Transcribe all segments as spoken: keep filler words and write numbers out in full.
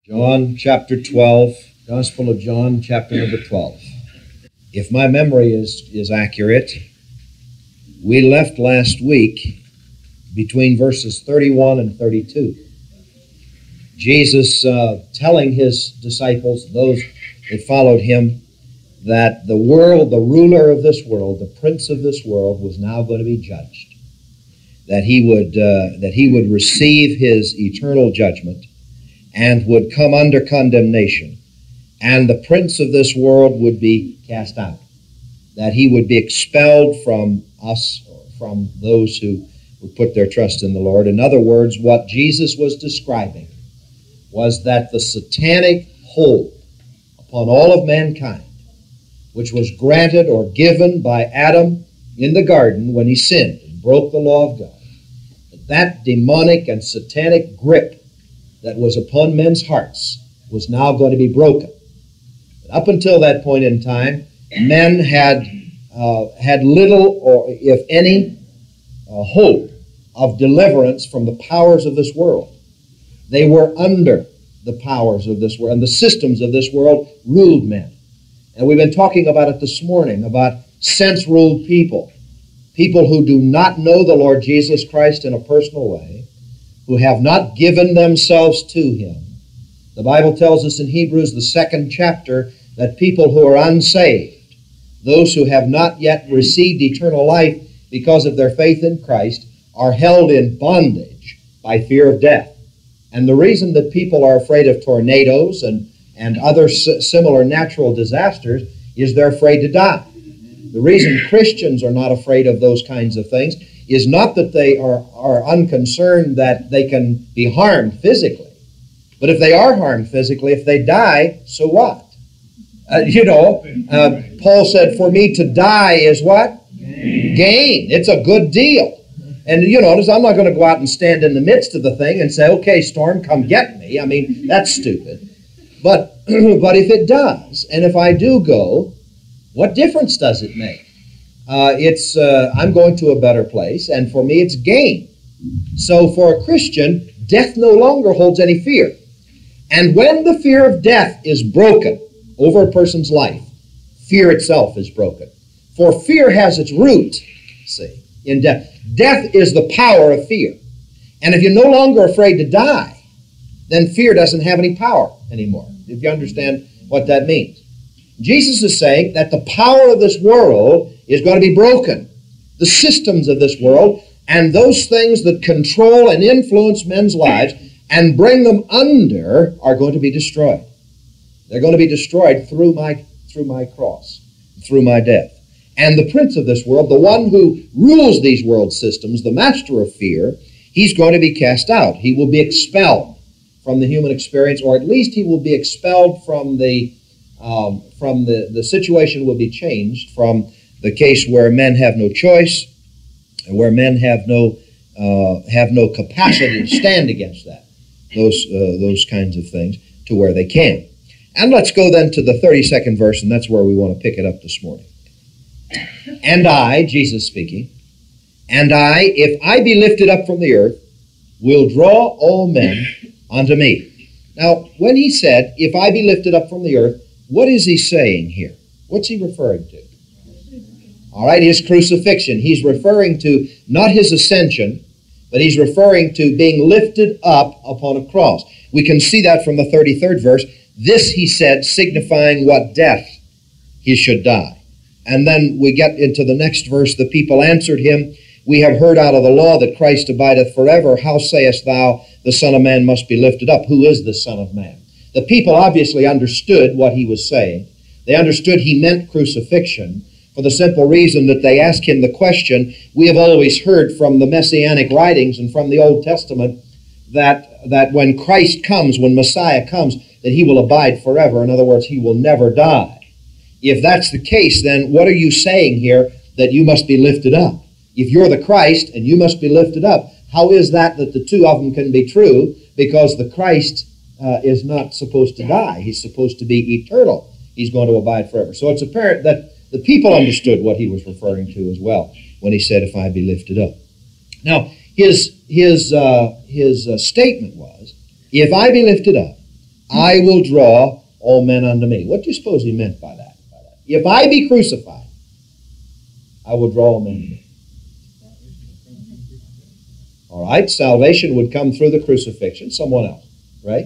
John chapter twelve, Gospel of John chapter number twelve. If my memory is, is accurate, we left last week between verses thirty-one and thirty-two. Jesus uh, telling his disciples, those that followed him, that the world, the ruler of this world, the prince of this world, was now going to be judged. That he would, uh, that he would receive his eternal judgment and would come under condemnation. And the prince of this world would be cast out. That he would be expelled from us, from those who would put their trust in the Lord. In other words, what Jesus was describing was that the satanic hold upon all of mankind, which was granted or given by Adam in the garden when he sinned and broke the law of God, that, that demonic and satanic grip that was upon men's hearts was now going to be broken. But up until that point in time, men had uh, had little or, if any, uh, hope of deliverance from the powers of this world. They were under the powers of this world, and the systems of this world ruled men. And we've been talking about it this morning, about sense-ruled people, people who do not know the Lord Jesus Christ in a personal way, who have not given themselves to Him. The Bible tells us in Hebrews, the second chapter, that people who are unsaved, those who have not yet received eternal life because of their faith in Christ, are held in bondage by fear of death. And the reason that people are afraid of tornadoes and, and other similar natural disasters is they're afraid to die. The reason Christians are not afraid of those kinds of things is not that they are, are unconcerned that they can be harmed physically. But if they are harmed physically, if they die, so what? Uh, you know, uh, Paul said, for me to die is what? Gain. Gain. It's a good deal. And you notice, I'm not going to go out and stand in the midst of the thing and say, okay, storm, come get me. I mean, that's stupid. But, but if it does, and if I do go, what difference does it make? Uh, it's uh, I'm going to a better place, and for me it's gain. So for a Christian, death no longer holds any fear. And when the fear of death is broken over a person's life, fear itself is broken. For fear has its root, see, in death. Death is the power of fear. And if you're no longer afraid to die, then fear doesn't have any power anymore, if you understand what that means. Jesus is saying that the power of this world is going to be broken. The systems of this world and those things that control and influence men's lives and bring them under are going to be destroyed. They're going to be destroyed through my, through my cross, through my death. And the prince of this world, the one who rules these world systems, the master of fear, he's going to be cast out. He will be expelled from the human experience, or at least he will be expelled from the Um, from the, the situation will be changed from the case where men have no choice, and where men have no uh, have no capacity to stand against that, those uh, those kinds of things, to where they can. And let's go then to the thirty-second verse, and that's where we want to pick it up this morning. And I, Jesus speaking, and I, if I be lifted up from the earth, will draw all men unto me. Now, when he said, if I be lifted up from the earth, what is he saying here? What's he referring to? All right, his crucifixion. He's referring to not his ascension, but he's referring to being lifted up upon a cross. We can see that from the thirty-third verse. This, he said, signifying what death he should die. And then we get into the next verse. The people answered him, we have heard out of the law that Christ abideth forever. How sayest thou, the Son of Man must be lifted up? Who is the Son of Man? The people obviously understood what he was saying. They understood he meant crucifixion for the simple reason that they asked him the question, we have always heard from the Messianic writings and from the Old Testament that, that when Christ comes, when Messiah comes, that he will abide forever. In other words, he will never die. If that's the case, then what are you saying here that you must be lifted up? If you're the Christ and you must be lifted up, how is that that the two of them can be true? Because the Christ Uh, is not supposed to die. He's supposed to be eternal. He's going to abide forever. So it's apparent that the people understood what he was referring to as well when he said, if I be lifted up. Now, his, his, uh, his uh, statement was, if I be lifted up, I will draw all men unto me. What do you suppose he meant by that? By that? If I be crucified, I will draw all men to me. All right, salvation would come through the crucifixion, someone else, right?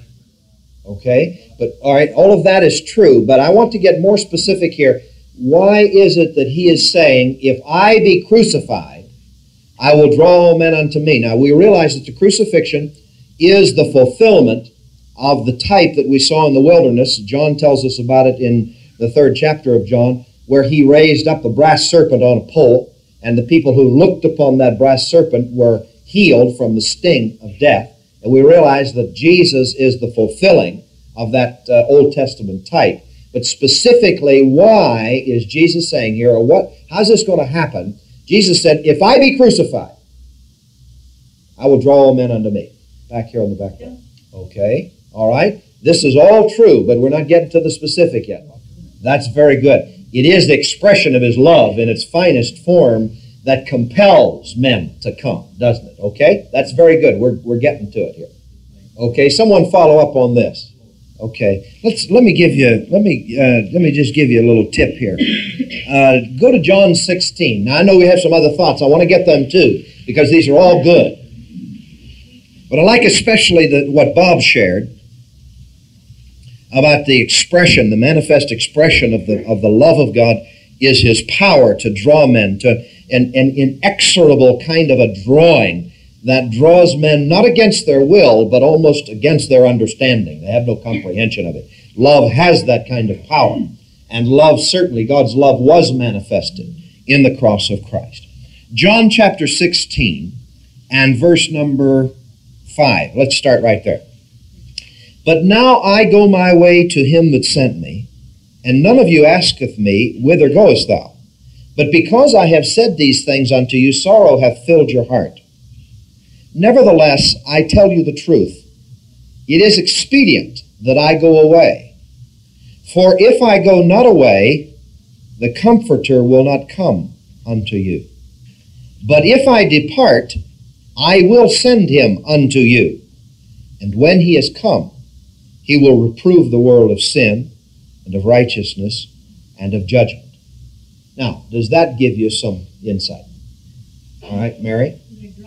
Okay, but all right, all of that is true, but I want to get more specific here. Why is it that he is saying, if I be crucified, I will draw all men unto me? Now, we realize that the crucifixion is the fulfillment of the type that we saw in the wilderness. John tells us about it in the third chapter of John, where he raised up the brass serpent on a pole, and the people who looked upon that brass serpent were healed from the sting of death. And we realize that Jesus is the fulfilling of that uh, Old Testament type. But specifically, why is Jesus saying here, or what? How's this going to happen? Jesus said, if I be crucified, I will draw all men unto me. Back here on the back wall. Okay, all right. This is all true, but we're not getting to the specific yet. That's very good. It is the expression of his love in its finest form that compels men to come, doesn't it? Okay? That's very good. We're, we're getting to it here. Okay, someone follow up on this. Okay, let's let me give you let me uh, let me just give you a little tip here. Uh, go to John sixteen. Now I know we have some other thoughts. I want to get them too because these are all good. But I like especially the, what Bob shared about the expression, the manifest expression of the of the love of God is His power to draw men to an, an inexorable kind of a drawing that draws men not against their will, but almost against their understanding. They have no comprehension of it. Love has that kind of power. And love, certainly, God's love was manifested in the cross of Christ. John chapter sixteen and verse number five. Let's start right there. But now I go my way to him that sent me, and none of you asketh me, whither goest thou? But because I have said these things unto you, sorrow hath filled your heart. Nevertheless, I tell you the truth. It is expedient that I go away. For if I go not away, the Comforter will not come unto you. But if I depart, I will send him unto you. And when he is come, he will reprove the world of sin and of righteousness and of judgment. Now, does that give you some insight? All right, Mary?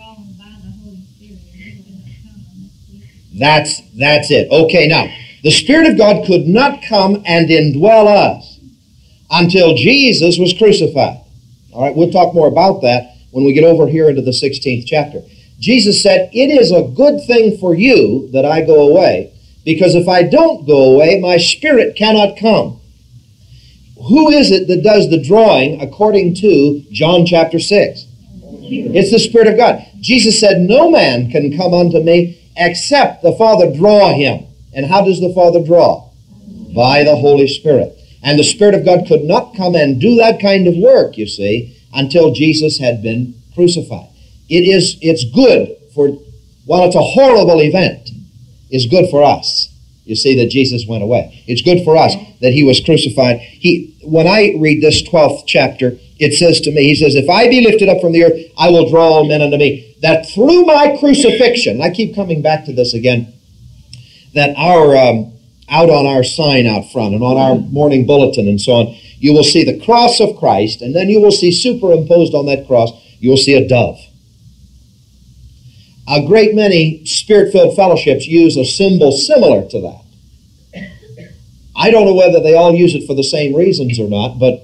That's, that's it. Okay, now, the Spirit of God could not come and indwell us until Jesus was crucified. All right, we'll talk more about that when we get over here into the sixteenth chapter. Jesus said, it is a good thing for you that I go away, because if I don't go away, my Spirit cannot come. Who is it that does the drawing according to John chapter six? It's the Spirit of God. Jesus said, no man can come unto me except the Father draw him. And how does the Father draw? By the Holy Spirit. And the Spirit of God could not come and do that kind of work, you see, until Jesus had been crucified. It is, it's good for, while it's a horrible event, it's good for us. You see that Jesus went away. It's good for us that he was crucified. He, when I read this twelfth chapter, it says to me, he says, if I be lifted up from the earth, I will draw all men unto me. That through my crucifixion, I keep coming back to this again, that our um, out on our sign out front and on our morning bulletin and so on, you will see the cross of Christ, and then you will see superimposed on that cross, you will see a dove. A great many Spirit-filled fellowships use a symbol similar to that. I don't know whether they all use it for the same reasons or not, but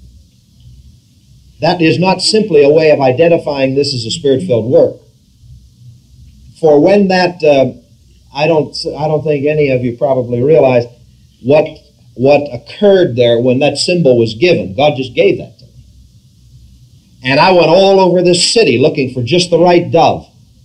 that is not simply a way of identifying this as a Spirit-filled work. For when that, uh, I don't, I don't think any of you probably realize what, what occurred there when that symbol was given. God just gave that to me. And I went all over this city looking for just the right dove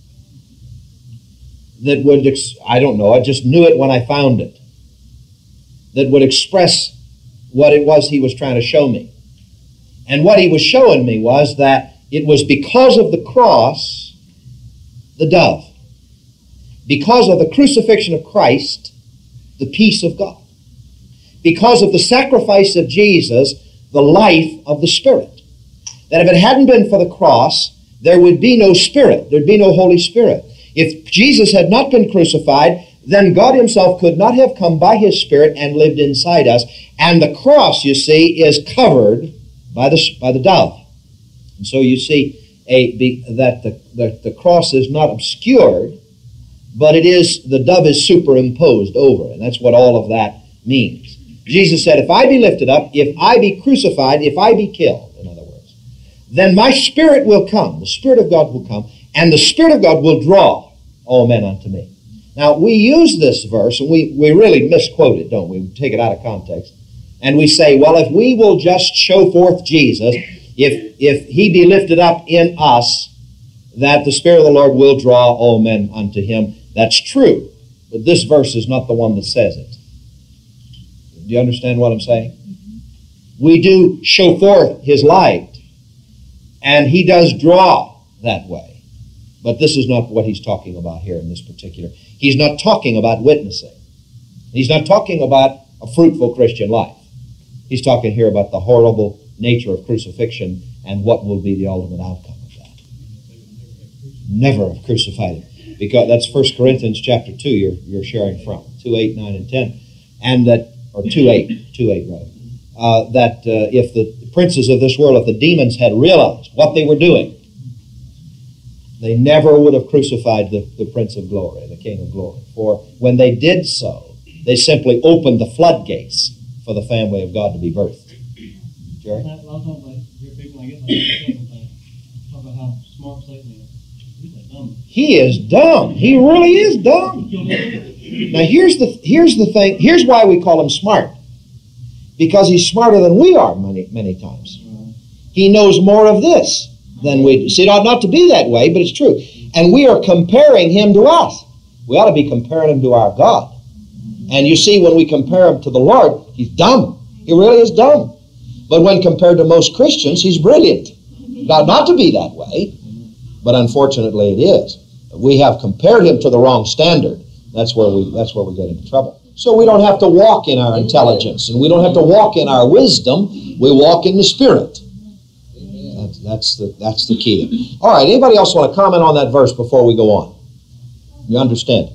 that would, I don't know, I just knew it when I found it, that would express what it was he was trying to show me. And what he was showing me was that it was because of the cross, the dove, because of the crucifixion of Christ, the peace of God, because of the sacrifice of Jesus, the life of the Spirit. That if it hadn't been for the cross, there would be no Spirit, there'd be no Holy Spirit. If Jesus had not been crucified, then God himself could not have come by his Spirit and lived inside us. And the cross, you see, is covered by the, by the dove. And so you see a, be, that the, the, the cross is not obscured, but it is, the dove is superimposed over. And that's what all of that means. Jesus said, if I be lifted up, if I be crucified, if I be killed, in other words, then my Spirit will come, the Spirit of God will come, and the Spirit of God will draw all men unto me. Now, we use this verse, and we, we really misquote it, don't we? We take it out of context. And we say, well, if we will just show forth Jesus, if, if he be lifted up in us, that the Spirit of the Lord will draw all men unto him. That's true. But this verse is not the one that says it. Do you understand what I'm saying? We do show forth his light, and he does draw that way. But this is not what he's talking about here in this particular. He's not talking about witnessing. He's not talking about a fruitful Christian life. He's talking here about the horrible nature of crucifixion and what will be the ultimate outcome of that. Never have crucified him. Because that's First Corinthians chapter two you're, you're sharing from. two, eight, nine, and ten. And that, or two, eight, two, eight, rather. Uh, that uh, if the princes of this world, if the demons had realized what they were doing, they never would have crucified the, the Prince of Glory, the King of Glory. For when they did so, they simply opened the floodgates for the family of God to be birthed. Jerry? A lot of times I hear people, I guess I hear people talk about how smart Satan is. He's like dumb. He is dumb. He really is dumb. Now here's the here's the thing. Here's why we call him smart. Because he's smarter than we are many many times. He knows more of this than we do. See, it ought not to be that way, but it's true. And we are comparing him to us. We ought to be comparing him to our God. And you see, when we compare him to the Lord, he's dumb. He really is dumb. But when compared to most Christians, he's brilliant. Now, not to be that way, but unfortunately it is. We have compared him to the wrong standard. That's where we, that's where we get into trouble. So we don't have to walk in our intelligence, and we don't have to walk in our wisdom. We walk in the Spirit. That's, that's, the, that's the key. All right, anybody else want to comment on that verse before we go on? You understand?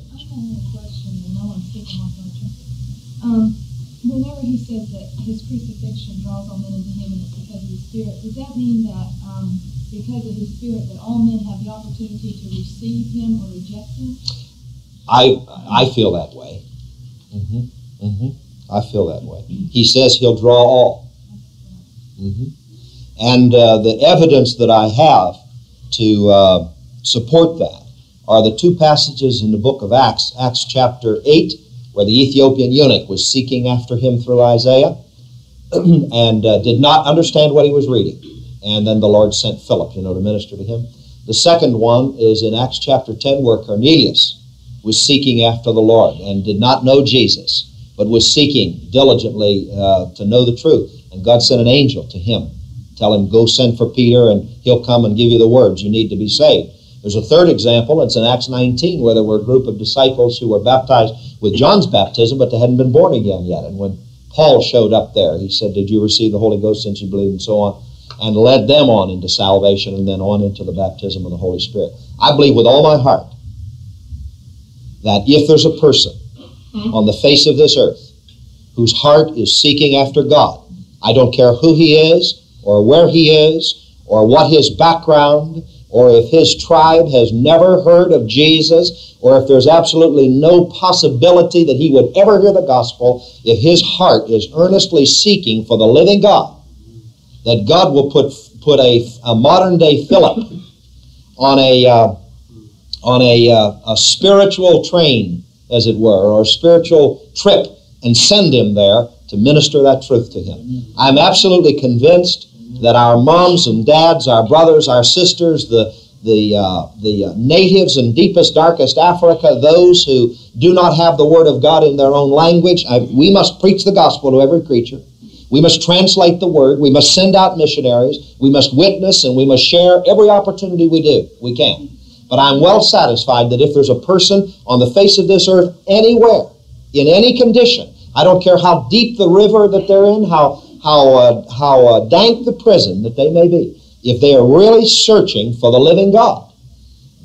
Um, whenever he says that his crucifixion draws all men into him and it's because of his Spirit, does that mean that um, because of his Spirit that all men have the opportunity to receive him or reject him? I I feel that way. Mm-hmm. Mm-hmm. I feel that way. He says he'll draw all. Mm-hmm. And uh, the evidence that I have to uh, support that are the two passages in the book of Acts, Acts chapter eight, where the Ethiopian eunuch was seeking after him through Isaiah and uh, did not understand what he was reading. And then the Lord sent Philip, you know, to minister to him. The second one is in Acts chapter ten, where Cornelius was seeking after the Lord and did not know Jesus, but was seeking diligently uh, to know the truth. And God sent an angel to him. Tell him, go send for Peter, and he'll come and give you the words you need to be saved. There's a third example. It's in Acts nineteen, where there were a group of disciples who were baptized with John's baptism, but they hadn't been born again yet. And when Paul showed up there, he said, did you receive the Holy Ghost since you believed, and so on, and led them on into salvation and then on into the baptism of the Holy Spirit. I believe with all my heart that if there's a person on the face of this earth whose heart is seeking after God, I don't care who he is, or where he is, or what his background, or if his tribe has never heard of Jesus, or if there's absolutely no possibility that he would ever hear the gospel, if his heart is earnestly seeking for the living God, that God will put put a, a modern-day Philip on a uh, on a, uh, a spiritual train, as it were, or a spiritual trip, and send him there to minister that truth to him. I'm absolutely convinced that our moms and dads, our brothers, our sisters, the the uh, the uh, natives in deepest, darkest Africa, those who do not have the Word of God in their own language, I, we must preach the gospel to every creature. We must translate the Word. We must send out missionaries. We must witness, and we must share every opportunity we do. We can. But I'm well satisfied that if there's a person on the face of this earth anywhere, in any condition, I don't care how deep the river that they're in, how how uh, how uh, dank the prison that they may be, if they are really searching for the living God,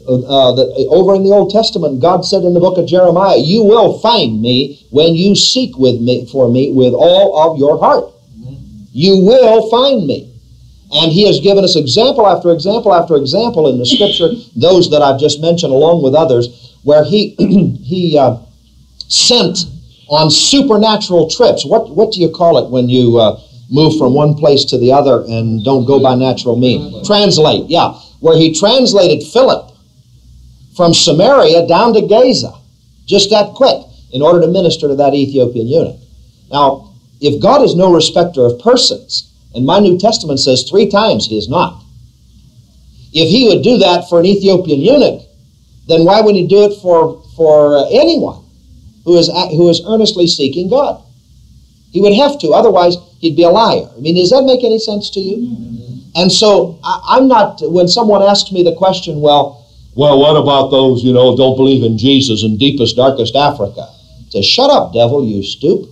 uh, that over in the Old Testament, God said in the book of Jeremiah, you will find me when you seek with me for me with all of your heart. You will find me. And he has given us example after example after example in the Scripture, those that I've just mentioned along with others, where he he uh, sent on supernatural trips. What what do you call it when you uh, move from one place to the other and don't go by natural means? Translate, yeah. Where he translated Philip from Samaria down to Gaza, just that quick, in order to minister to that Ethiopian eunuch. Now, if God is no respecter of persons, and my New Testament says three times he is not, if he would do that for an Ethiopian eunuch, then why would he do it for, for uh, anyone who is, who is earnestly seeking God? He would have to, otherwise he'd be a liar. I mean, does that make any sense to you? Mm-hmm. And so I, I'm not, when someone asks me the question, well, well, what about those, you know, don't believe in Jesus in deepest, darkest Africa? I say, shut up, devil, you stoop.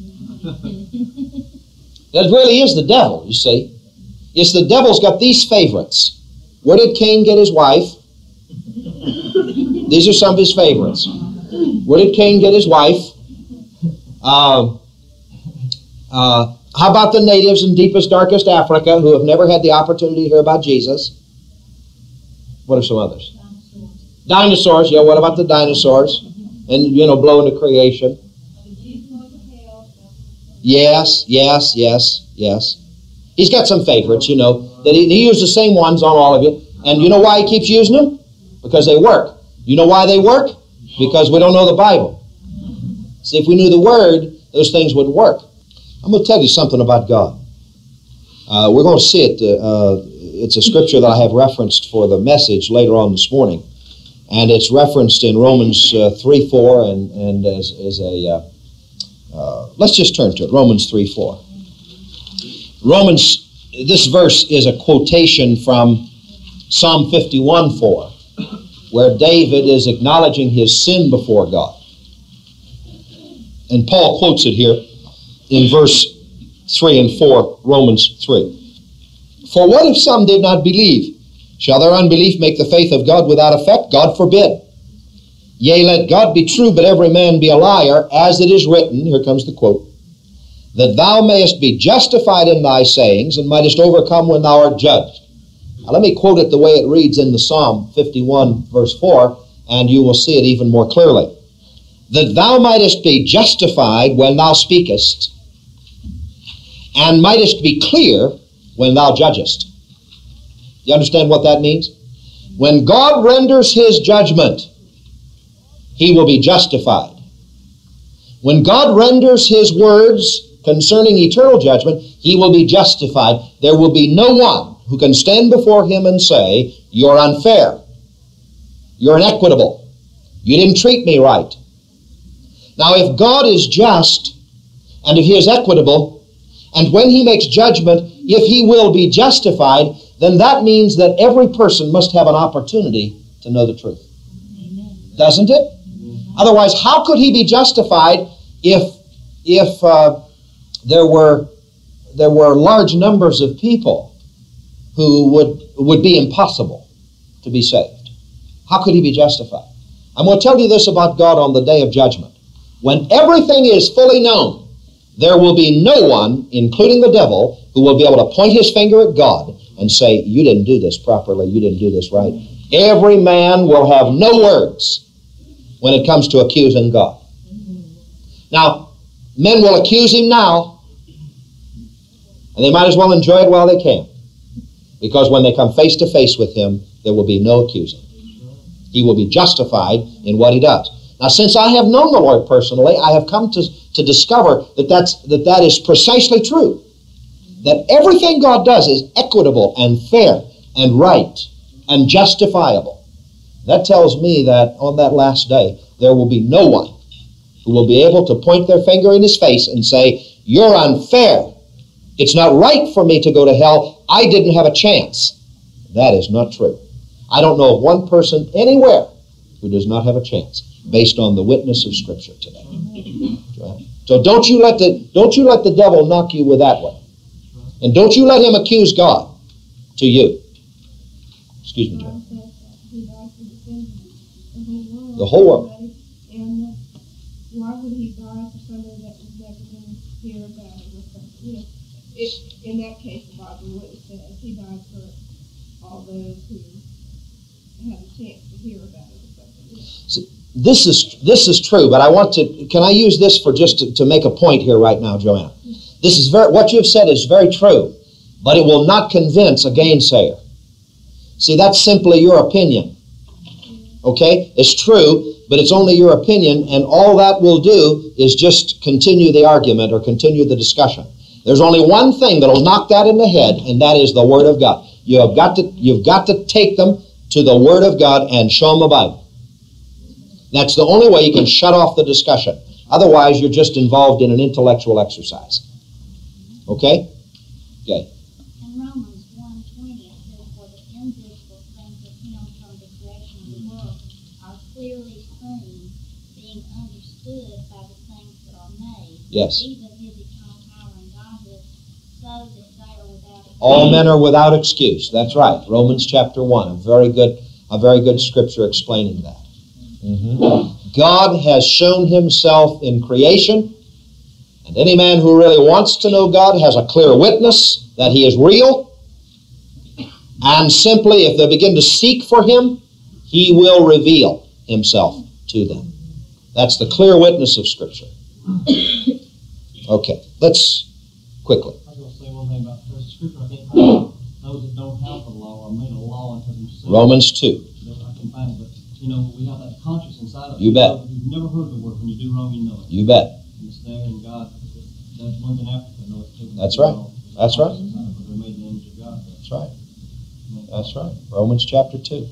That really is the devil, you see. It's the devil's got these favorites. Where did Cain get his wife? These are some of his favorites. Where did Cain get his wife? Uh, uh, how about the natives in deepest, darkest Africa who have never had the opportunity to hear about Jesus? What are some others? Dinosaurs. Dinosaurs, yeah, what about the dinosaurs? And, you know, blow into creation. Yes, yes, yes, yes. He's got some favorites, you know, that he, he used the same ones on all of you. And you know why he keeps using them? Because they work. You know why they work? Because we don't know the Bible. See, if we knew the Word, those things would work. I'm going to tell you something about God. Uh, we're going to see it. Uh, it's a scripture that I have referenced for the message later on this morning. And it's referenced in Romans uh, three four and, and as, as a... Uh, Uh, let's just turn to it, Romans three four. Romans, this verse is a quotation from Psalm fifty-one four, where David is acknowledging his sin before God. And Paul quotes it here in verse three and four, Romans three. For what if some did not believe? Shall their unbelief make the faith of God without effect? God forbid. Yea, let God be true, but every man be a liar, as it is written, here comes the quote, that thou mayest be justified in thy sayings, and mightest overcome when thou art judged. Now let me quote it the way it reads in the Psalm fifty-one, verse four, and you will see it even more clearly. That thou mightest be justified when thou speakest, and mightest be clear when thou judgest. You understand what that means? When God renders his judgment, he will be justified. When God renders his words concerning eternal judgment, he will be justified. There will be no one who can stand before him and say, you're unfair, you're inequitable, you didn't treat me right. Now, if God is just, and if he is equitable, and when he makes judgment, if he will be justified, then that means that every person must have an opportunity to know the truth. Amen. Doesn't it? Otherwise, how could he be justified if if uh, there were there were large numbers of people who would would be impossible to be saved? How could he be justified? I'm going to tell you this about God on the day of judgment. When everything is fully known, there will be no one, including the devil, who will be able to point his finger at God and say, you didn't do this properly, you didn't do this right. Every man will have no words when it comes to accusing God. Now, men will accuse him now, and they might as well enjoy it while they can, because when they come face to face with him, there will be no accusing. He will be justified in what he does. Now, since I have known the Lord personally, I have come to, to discover that, that's, that that is precisely true. That everything God does is equitable and fair and right and justifiable. That tells me that on that last day, there will be no one who will be able to point their finger in his face and say, you're unfair. It's not right for me to go to hell. I didn't have a chance. That is not true. I don't know of one person anywhere who does not have a chance based on the witness of Scripture today. So don't you let the, don't you let the devil knock you with that one. And don't you let him accuse God to you. Excuse me, John. The whole world. And uh, why would he die for somebody that was never going to hear about it or something? You know, it, in that case, the Bible wouldn't say he died for all those who had a chance to hear about it or something. You know? So this is this is true, but I want to. Can I use this for just to, to make a point here right now, Joanna? This is very. What you've said is very true, but it will not convince a gainsayer. See, that's simply your opinion. Okay? It's true, but it's only your opinion, and all that will do is just continue the argument or continue the discussion. There's only one thing that'll knock that in the head, and that is the Word of God. You have got to, you've got to take them to the Word of God and show them the Bible. That's the only way you can shut off the discussion. Otherwise, you're just involved in an intellectual exercise. Okay? Okay. In Romans one twenty, it says, "For the invisible things of him from the creation of the world are clearly seen, being understood by the things that are made, Yes. even his eternal power and Godhead, so that they are without excuse." All men are without excuse. That's right. Romans chapter one. A very good, a very good scripture explaining that. Mm-hmm. God has shown himself in creation, and any man who really wants to know God has a clear witness that he is real, and simply if they begin to seek for him, he will reveal himself to them. That's the clear witness of Scripture. Okay, let's quickly. I was going to say one thing about the Scripture. I think those that don't have the law are made a law unto themselves. Romans two. I can find it, but you know, we have that conscience inside of us. You bet. You've never heard the word. When you do wrong, you know it. You bet. And it's there, and God, there's ones in Africa know it too. That's right. That's right. Because they're made in the image of God. That's right. That's right. Romans chapter two.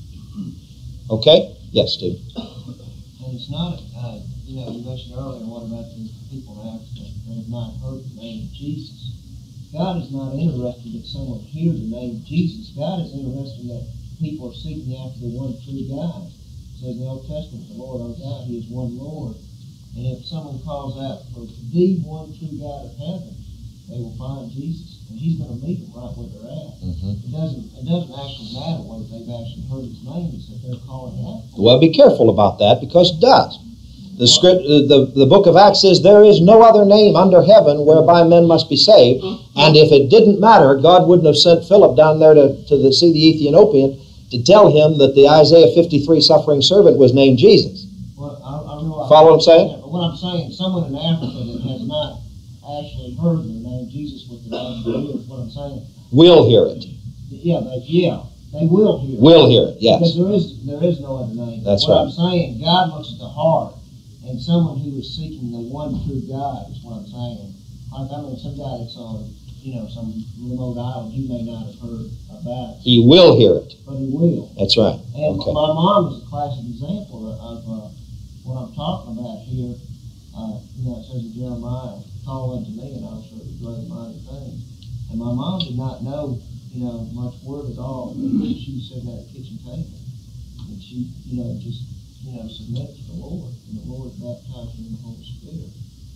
Okay? Yes, Steve. And it's not, uh, you know, you mentioned earlier, what about the people in Africa that have not heard the name of Jesus? God is not interested that someone hear the name of Jesus. God is interested that people are seeking after the one true God. It says in the Old Testament, the Lord our God, He is one Lord. And if someone calls out for the one true God of heaven, they will find Jesus. And He's going to meet them right where they're at. Mm-hmm. It doesn't it doesn't actually matter whether they've actually heard His name, it's that they're calling out for Well, be careful about that because it does. The script, the, the book of Acts says there is no other name under heaven whereby men must be saved. And if it didn't matter, God wouldn't have sent Philip down there to, to the, see the Ethiopian to tell him that the Isaiah fifty-three suffering servant was named Jesus. Well, I, I realize Follow what I'm saying? But what I'm saying, someone in Africa that has not actually heard the name Jesus with their own ears, what I'm saying. We'll hear it. Yeah, they, yeah, they will hear it. We'll hear it, yes. Because there is there is no other name. That's what right. I'm saying, God looks at the heart, and someone who is seeking the one true God is what I'm saying. Like, I mean, some guy that's on, you know, some remote island, he may not have heard about it, He will hear it. but he will. That's right. And Okay. my mom is a classic example of uh, what I'm talking about here. Uh, you know, it says in Jeremiah, "Call unto me, and I'll show you great and mighty things." And my mom did not know, you know, much word at all. She was sitting at a kitchen table, and she, you know, just, you know, submitted to the Lord, and the Lord baptized her in the Holy Spirit.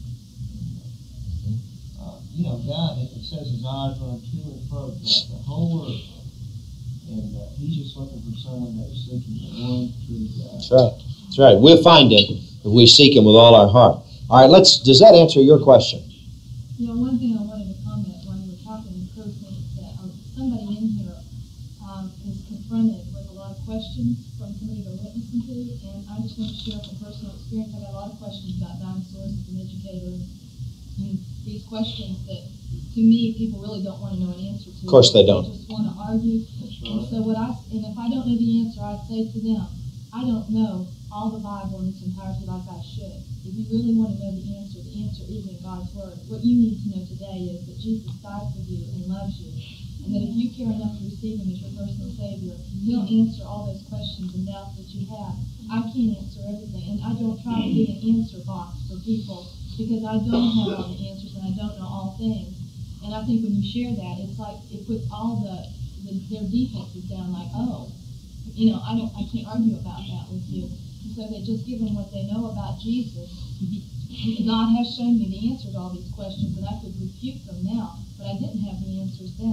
And, uh, you know, God, it says His eyes run to and fro throughout the whole earth. And uh, He's just looking for someone that is seeking the one true God. That's right. That's right. We'll find Him if we seek Him with all our heart. All right, let's, does that answer your question? You know, one thing I wanted to comment while you were talking occurred to me that um, somebody in here um, is confronted with a lot of questions from somebody they're witnessing to, and I just want to share from personal experience. I got a lot of questions about dinosaurs as an educator, and, and these questions that, to me, people really don't want to know an answer to. Of course they don't. They just want to argue. That's And right. so what I, and if I don't know the answer, I say to them, I don't know all the Bible in its entirety like I should. If you really want to know the answer, the answer is in God's Word. What you need to know today is that Jesus died for you and loves you. And that if you care enough to receive Him as your personal Savior, He'll answer all those questions and doubts that you have. I can't answer everything, and I don't try to be an answer box for people because I don't have all the answers and I don't know all things. And I think when you share that, it's like it puts all the, the their defenses down. Like, oh, you know, I don't, I can't argue about that with you. And so they just give them what they know about Jesus. God has shown me the answer to all these questions, and I could refute them now, but I didn't have the answers then.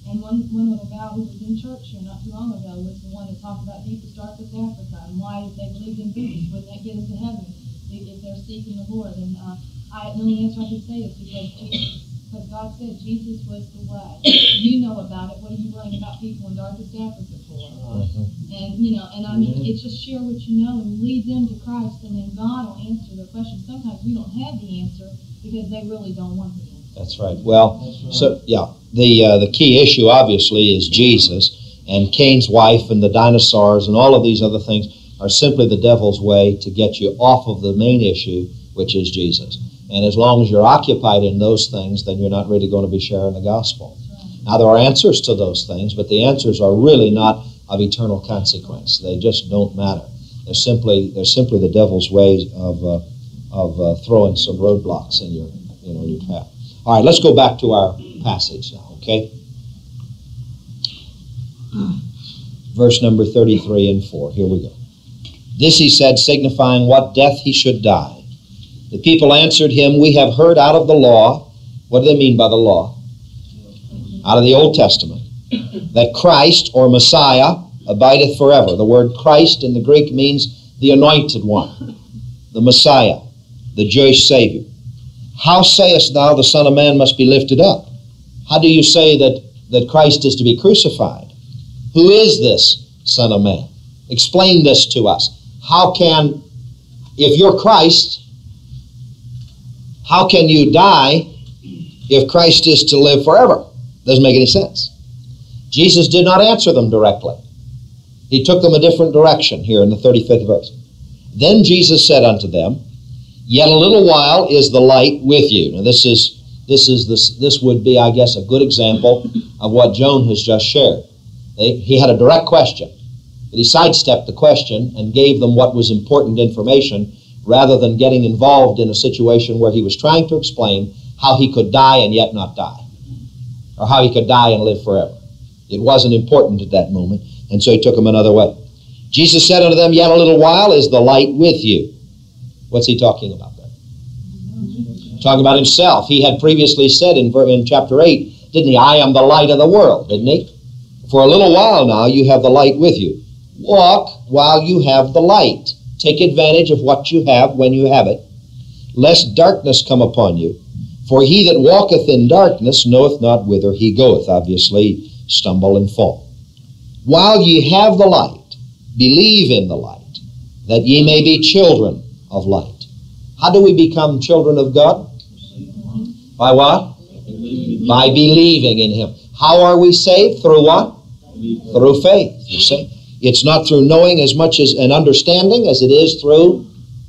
And one, one little gal who was in church here not too long ago was the one that talked about deepest, darkest Africa and why if they believed in Jesus, wouldn't that get them to heaven if if they're seeking the Lord? And uh, I, the only answer I can say is because Jesus, because God said Jesus was the way. You know about it. What are you worrying about people in darkest Africa for? And, you know, and I mean, it's just share what you know and lead them to Christ, and then God will answer their questions. Sometimes we don't have the answer because they really don't want the answer. That's right. Well, so yeah, the uh, the key issue obviously is Jesus, and Cain's wife and the dinosaurs and all of these other things are simply the devil's way to get you off of the main issue, which is Jesus. And as long as you're occupied in those things, then you're not really going to be sharing the gospel. Now, there are answers to those things, but the answers are really not of eternal consequence. They just don't matter. They're simply they're simply the devil's ways of uh, of uh, throwing some roadblocks in your you know your path. All right, let's go back to our passage now, okay? Verse number thirty-three and four. Here we go. This he said, signifying what death he should die. The people answered him, we have heard out of the law. What do they mean by the law? Out of the Old Testament. That Christ, or Messiah, abideth forever. The word Christ in the Greek means the anointed one, the Messiah, the Jewish Savior. How sayest thou the Son of Man must be lifted up? How do you say that, that Christ is to be crucified? Who is this Son of Man? Explain this to us. How can, if you're Christ, how can you die if Christ is to live forever? Doesn't make any sense. Jesus did not answer them directly. He took them a different direction here in the thirty-fifth verse. Then Jesus said unto them, yet a little while is the light with you. Now this is this is this this would be, I guess, a good example of what Joan has just shared. They, he had a direct question, but he sidestepped the question and gave them what was important information rather than getting involved in a situation where he was trying to explain how he could die and yet not die, or how he could die and live forever. It wasn't important at that moment, and so he took them another way. Jesus said unto them, yet a little while is the light with you. What's he talking about there? Talking about himself. He had previously said in, in chapter eight, didn't he? I am the light of the world, didn't he? For a little while now you have the light with you. Walk while you have the light. Take advantage of what you have when you have it, lest darkness come upon you. For he that walketh in darkness knoweth not whither he goeth. Obviously, stumble and fall. While ye have the light, believe in the light, that ye may be children of light. How do we become children of God? By what? By believing in him. How are we saved? Through what? Through faith, you see. It's not through knowing as much as an understanding as it is through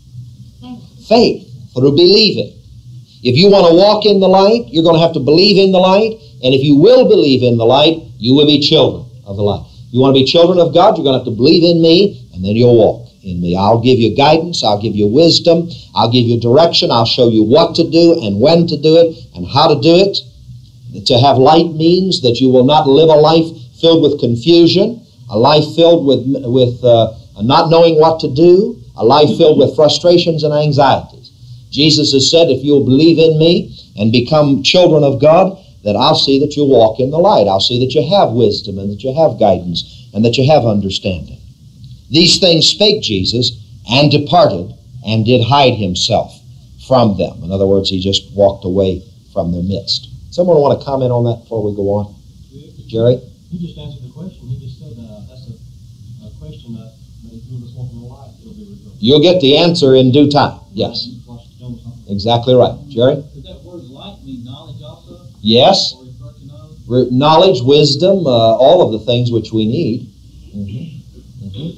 faith, through believing. If you want to walk in the light, you're going to have to believe in the light, and if you will believe in the light, you will be children of the light. If you want to be children of God, you're going to have to believe in me, and then you'll walk in me. I'll give you guidance, I'll give you wisdom, I'll give you direction, I'll show you what to do and when to do it and how to do it. To have light means that you will not live a life filled with confusion, a life filled with, with uh, not knowing what to do, a life filled with frustrations and anxieties. Jesus has said, if you'll believe in me and become children of God, then I'll see that you walk in the light. I'll see that you have wisdom and that you have guidance and that you have understanding. These things spake Jesus and departed and did hide himself from them. In other words, he just walked away from their midst. Someone want to comment on that before we go on? Jerry? He just answered the question. He just said uh, that's a, a question that, that if you just walk in the light, it'll be revealed. You'll get the answer in due time. Yes. Exactly right. Jerry? Does that word light mean knowledge also? Yes. Or refer to knowledge? Re- knowledge, wisdom, uh, all of the things which we need. Mm-hmm. Mm-hmm.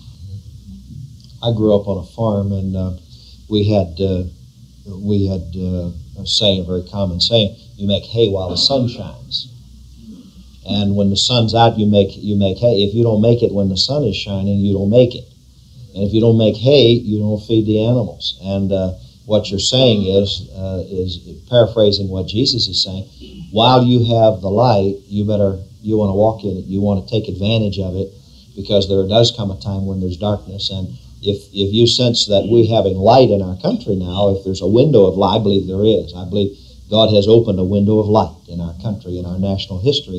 I grew up on a farm, and uh, we had uh, we had uh, a saying, a very common saying: "You make hay while the sun shines." And when the sun's out, you make you make hay. If you don't make it when the sun is shining, you don't make it. And if you don't make hay, you don't feed the animals. And uh, what you're saying is, uh, is paraphrasing what Jesus is saying, while you have the light, you better, you want to walk in it. You want to take advantage of it, because there does come a time when there's darkness. And if if you sense that we're having light in our country now, if there's a window of light, I believe there is. I believe God has opened a window of light in our country, in our national history.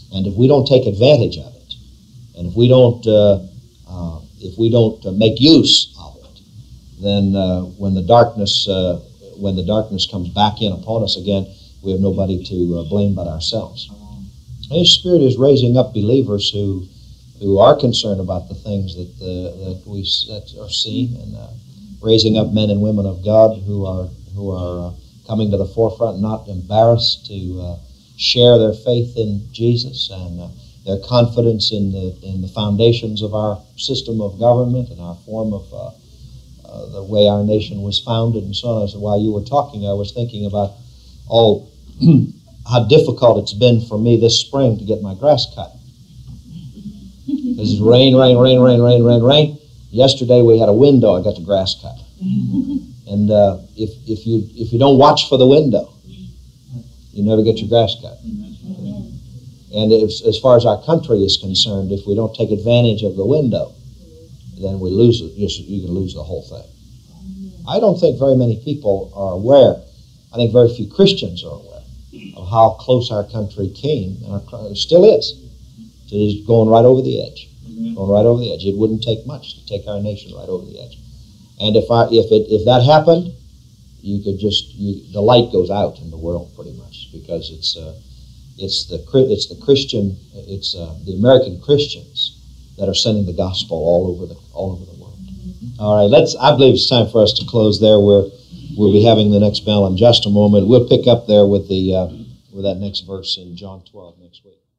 And if we don't take advantage of it, and if we don't, uh, uh, if we don't uh, make use of it, then uh, when the darkness, uh, when the darkness comes back in upon us again, we have nobody to uh, blame but ourselves. And His Spirit is raising up believers who, who are concerned about the things that uh, that we that are seeing, and uh, raising up men and women of God who are who are uh, coming to the forefront, not embarrassed to uh, share their faith in Jesus and uh, their confidence in the in the foundations of our system of government and our form of uh, uh, the way our nation was founded and so on. So while you were talking, I was thinking about all how difficult it's been for me this spring to get my grass cut. Because it's rain, rain, rain, rain, rain, rain, rain. Yesterday we had a window. I got the grass cut. And uh, if if you if you don't watch for the window, you never get your grass cut. And if, as far as our country is concerned, if we don't take advantage of the window, then we lose it. You, you can lose the whole thing. I don't think very many people are aware. I think very few Christians are aware of how close our country came, and our, still is, to just going right over the edge. Going right over the edge. It wouldn't take much to take our nation right over the edge. And if I, if it if that happened, you could just you, the light goes out in the world pretty much, because it's uh, it's the it's the Christian it's uh, the American Christians that are sending the gospel all over the all over the world. All right, let's. I believe it's time for us to close there. We're we'll be having the next bell in just a moment. We'll pick up there with the uh, with that next verse in John twelve next week.